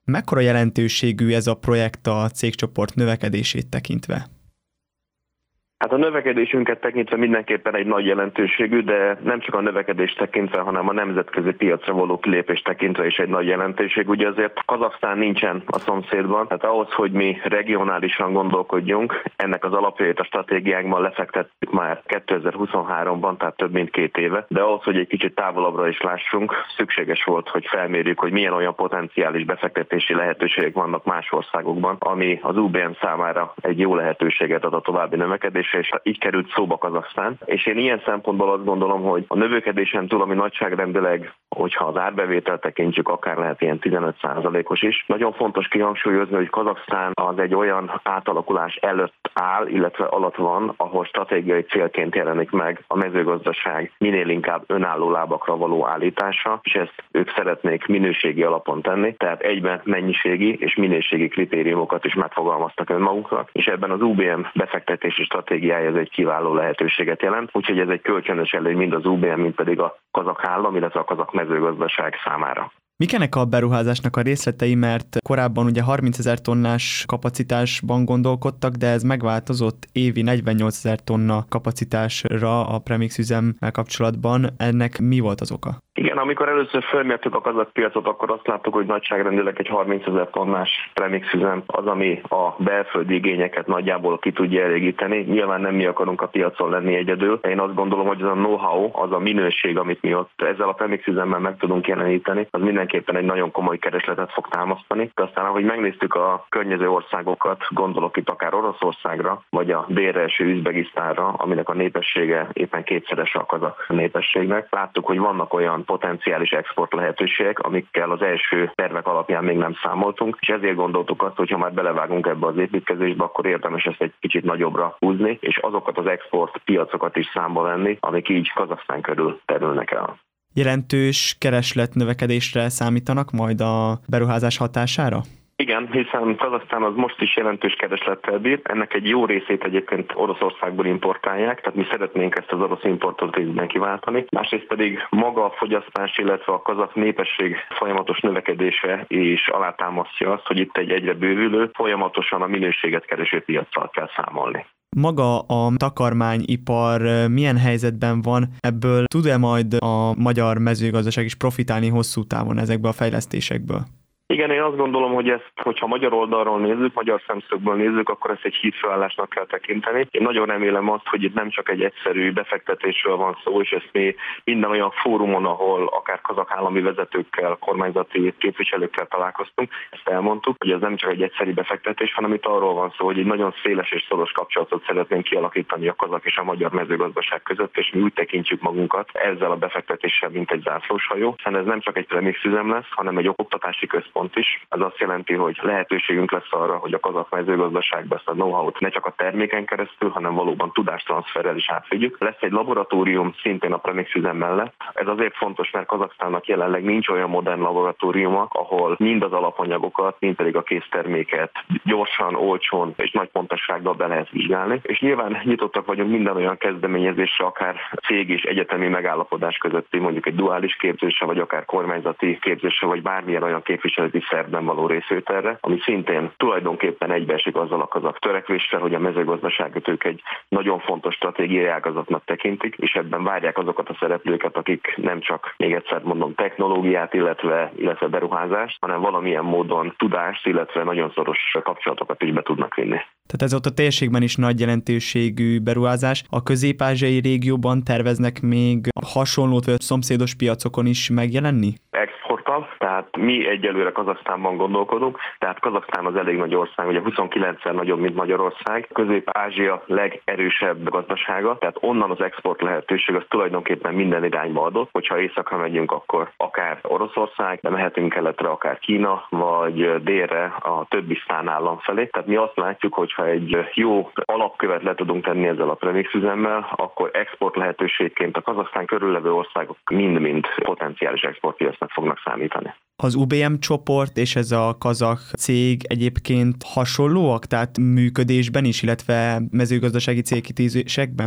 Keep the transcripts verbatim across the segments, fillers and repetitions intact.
Mekkora jelentőségű ez a projekt a cégcsoport növekedését tekintve? Hát a növekedésünket tekintve mindenképpen egy nagy jelentőségű, de nem csak a növekedést tekintve, hanem a nemzetközi piacra való kilépést tekintve is egy nagy jelentőség. Ugye azért Kazaksztán nincsen a szomszédban, tehát ahhoz, hogy mi regionálisan gondolkodjunk, ennek az alapjait a stratégiánkban lefektettük már kétezer-huszonháromban, tehát több mint két éve, de ahhoz, hogy egy kicsit távolabbra is lássunk, szükséges volt, hogy felmérjük, hogy milyen olyan potenciális befektetési lehetőségek vannak más országokban, ami az u bé em számára egy jó lehetőséget ad a további növekedésre, és így került szóba Kazaksztán. És én ilyen szempontból azt gondolom, hogy a növekedésen túl, ami nagyságrendileg, hogyha az árbevételt tekintjük, akár lehet ilyen tizenöt százalékos is. Nagyon fontos kihangsúlyozni, hogy Kazaksztán az egy olyan átalakulás előtt áll, illetve alatt van, ahol stratégiai célként jelenik meg a mezőgazdaság minél inkább önálló lábakra való állítása, és ezt ők szeretnék minőségi alapon tenni, tehát egyben mennyiségi és minőségi kritériumokat is megfogalmaztak önmaguknak, és ebben az u bé em befektetési stratégiája ez egy kiváló lehetőséget jelent, úgyhogy ez egy kölcsönös előny mind az u bé em, mind pedig a kazak állam, illetve a kazak mezőgazdaság számára. Mik ennek a beruházásnak a részletei, mert korábban ugye harmincezer tonnás kapacitásban gondolkodtak, de ez megváltozott évi negyvennyolcezer tonna kapacitásra a premix üzemmel kapcsolatban. Ennek mi volt az oka? Igen, amikor először felmértük a kazak piacot, akkor azt láttuk, hogy nagyságrendileg egy harmincezer tonnás premix üzem az, ami a belföldi igényeket nagyjából ki tudja elégíteni. Nyilván nem mi akarunk a piacon lenni egyedül. Én azt gondolom, hogy az a know-how, az a minőség, amit mi ott ezzel a premix üzemmel meg tudunk jeleníteni, az mindenképpen egy nagyon komoly keresletet fog támasztani. De aztán, ahogy megnéztük a környező országokat, gondolok itt akár Oroszországra, vagy a délre eső Üzbegisztánra, aminek a népessége éppen kétszeres a kazak népességnek, láttuk, hogy vannak olyan potenciális export lehetőségek, amikkel az első tervek alapján még nem számoltunk, és ezért gondoltuk azt, hogy ha már belevágunk ebbe az építkezésbe, akkor érdemes ezt egy kicsit nagyobbra húzni, és azokat az export piacokat is számba venni, amik így Kazaksztán körül terülnek el. Jelentős keresletnövekedésre számítanak majd a beruházás hatására? Igen, hiszen Kazaksztán az most is jelentős kereslettel bír. Ennek egy jó részét egyébként Oroszországból importálják, tehát mi szeretnénk ezt az orosz importot részben kiváltani. Másrészt pedig maga a fogyasztás, illetve a kazak népesség folyamatos növekedése is alátámasztja azt, hogy itt egy egyre bővülő, folyamatosan a minőséget kereső piaccal kell számolni. Maga a takarmányipar milyen helyzetben van? Ebből tud-e majd a magyar mezőgazdaság is profitálni hosszú távon ezekből a fejlesztésekből? Igen, én azt gondolom, hogy ezt, hogyha magyar oldalról nézzük, magyar szemszögből nézzük, akkor ezt egy hídfőállásnak kell tekinteni. Én nagyon remélem azt, hogy itt nem csak egy egyszerű befektetésről van szó, és ezt mi minden olyan fórumon, ahol akár kazak állami vezetőkkel, kormányzati képviselőkkel találkoztunk, ezt elmondtuk, hogy ez nem csak egy egyszerű befektetés, hanem itt arról van szó, hogy egy nagyon széles és szoros kapcsolatot szeretnénk kialakítani a kazak és a magyar mezőgazdaság között, és mi úgy tekintjük magunkat ezzel a befektetéssel, mint egy zászlóshajó, hiszen ez nem csak egy premix üzem lesz, hanem egy oktatási központ is. Ez azt jelenti, hogy lehetőségünk lesz arra, hogy a kazak mezőgazdaságba ezt a know-how-t ne csak a terméken keresztül, hanem valóban tudástranszferrel is átvigyük. Lesz egy laboratórium szintén a premix üzem mellett. Ez azért fontos, mert Kazaksztánnak jelenleg nincs olyan modern laboratóriuma, ahol mind az alapanyagokat, mind pedig a készterméket gyorsan, olcsón és nagy pontossággal be lehet vizsgálni. És nyilván nyitottak vagyunk minden olyan kezdeményezésre, akár cég és egyetemi megállapodás közötti, mondjuk egy duális képzésre, vagy akár kormányzati képzésre, vagy bármilyen olyan képviselő szervben való részvételre, ami szintén tulajdonképpen egybeesik azzal a kazak törekvéssel, hogy a mezőgazdaságot ők egy nagyon fontos stratégiai ágazatnak tekintik, és ebben várják azokat a szereplőket, akik nem csak, még egyszer mondom, technológiát, illetve, illetve beruházást, hanem valamilyen módon tudást, illetve nagyon szoros kapcsolatokat is be tudnak vinni. Tehát ez ott a térségben is nagy jelentőségű beruházás. A közép-ázsiai régióban terveznek még hasonlót, vagy szomszédos piacokon is megjelenni? Exporttal, tehát mi egyelőre Kazaksztánban gondolkodunk, tehát Kazaksztán az elég nagy ország, ugye huszonkilencszer nagyobb, mint Magyarország. Közép-Ázsia legerősebb gazdasága, tehát onnan az export lehetőség az tulajdonképpen minden irányba adott. Hogyha északra megyünk, akkor akár Oroszország, de mehetünk keletre, akár Kína, vagy délre a többi sztán állam felé. Tehát mi azt látjuk, hogy ha egy jó alapkövet le tudunk tenni ezzel a premix üzemmel, akkor export lehetőségként a Kazaksztán körüllevő országok mind-mind potenciális exportpiacnak fognak számítani. Az u bé em csoport és ez a kazak cég egyébként hasonlóak, tehát működésben is, illetve mezőgazdasági célkitűzésekben?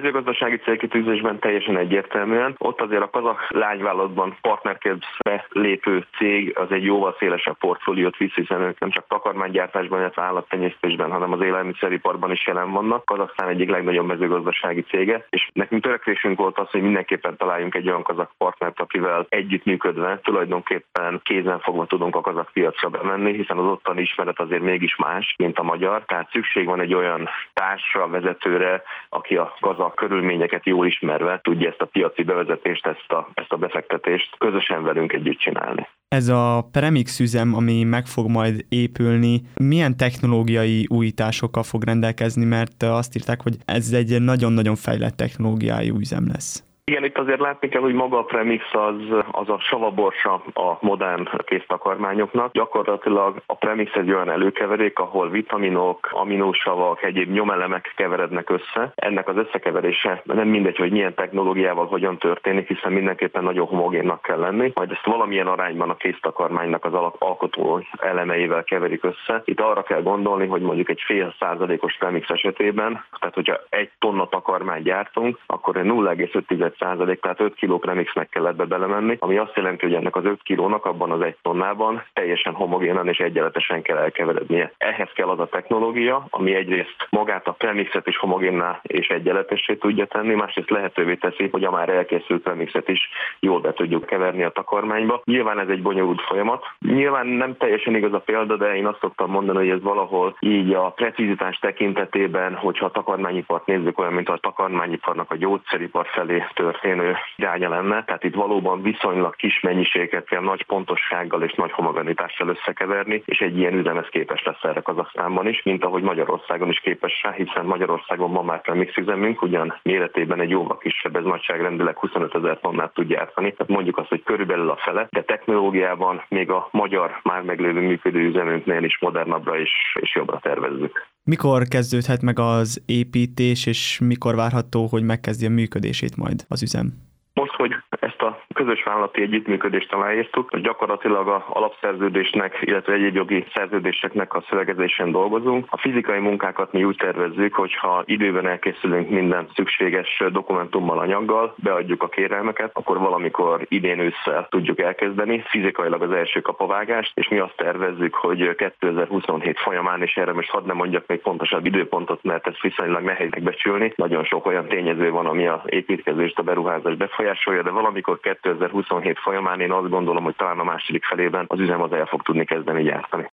mezőgazdasági célkitűzésben teljesen egyértelműen. Ott azért a kazakh lányvállalatban partnerként lépő cég az egy jóval szélesebb portfóliót visz, hiszen ők nem csak takarmánygyártásban, illetve állattenyésztésben, hanem az élelmiszeriparban is jelen vannak. Kazaksztán egyik legnagyobb mezőgazdasági cége, és nekünk törekvésünk volt az, hogy mindenképpen találjunk egy olyan kazakh partnert, akivel együttműködve tulajdonképpen kézen fogva tudunk a kazakh piacra bemenni, hiszen az ottani ismeret azért mégis más, mint a magyar. Tehát szükség van egy olyan társra, vezetőre, aki a kazakh körülményeket jól ismerve tudja ezt a piaci bevezetést, ezt a, ezt a befektetést közösen velünk együtt csinálni. Ez a premix üzem, ami meg fog majd épülni, milyen technológiai újításokkal fog rendelkezni, mert azt írták, hogy ez egy nagyon-nagyon fejlett technológiájú üzem lesz. Igen, itt azért látni kell, hogy maga a premix az, az a savaborsa a modern kéztakarmányoknak. Gyakorlatilag a premix egy olyan előkeverék, ahol vitaminok, aminósavak, egyéb nyomelemek keverednek össze. Ennek az összekeverése nem mindegy, hogy milyen technológiával hogyan történik, hiszen mindenképpen nagyon homogénnak kell lenni. Majd ezt valamilyen arányban a kéztakarmánynak az alkotó elemeivel keverik össze. Itt arra kell gondolni, hogy mondjuk egy fél százalékos premix esetében, tehát hogyha egy tonna takarmányt gyártunk, akkor nulla egész öt százalék, tehát öt kiló premixnek kell ebbe belemenni, ami azt jelenti, hogy ennek az öt kilónak abban az egy tonnában teljesen homogénen és egyenletesen kell elkeverednie. Ehhez kell az a technológia, ami egyrészt magát a premixet is homogénná és egyenletessé tudja tenni, másrészt lehetővé teszi, hogy a már elkészült premixet is jól be tudjuk keverni a takarmányba. Nyilván ez egy bonyolult folyamat. Nyilván nem teljesen igaz a példa, de én azt szoktam mondani, hogy ez valahol így a precizitás tekintetében, hogyha a takarmányipart nézzük, olyan, mint a takarmányiparnak a gyógyszeripar felé történő iránya lenne. Tehát itt valóban viszonylag kis mennyiséget kell nagy pontossággal és nagy homogenitással összekeverni, és egy ilyen üzem ez képes lesz erre Kazahsztánban is, mint ahogy Magyarországon is képes rá, hiszen Magyarországon ma már premix üzemünk, ugyan méretében egy jóval kisebb, ez nagyságrendileg huszonötezer tonnát tud gyártani. Tehát mondjuk azt, hogy körülbelül a fele, de technológiában még a magyar már meglévő működő üzemünknél is modernabbra és, és jobbra tervezzük. Mikor kezdődhet meg az építés, és mikor várható, hogy megkezdi a működését majd az üzem? Most, hogy ezt a közös vállalati együttműködést aláírtuk, hogy gyakorlatilag a alapszerződésnek, illetve egyéb jogi szerződéseknek a szövegezésen dolgozunk. A fizikai munkákat mi úgy tervezzük, hogyha időben elkészülünk minden szükséges dokumentummal, anyaggal, beadjuk a kérelmeket, akkor valamikor idén ősszel tudjuk elkezdeni fizikailag az első kapavágást, és mi azt tervezzük, hogy kétezer-huszonhét folyamán, és erre most hadd ne mondjak még pontosabb időpontot, mert ez viszonylag nehéz megbecsülni. Nagyon sok olyan tényező van, ami az építkezést, a beruházást befolyásolja, de valamikor kétezer-huszonhét folyamán én azt gondolom, hogy talán a második felében az üzem az el fog tudni kezdeni gyártani.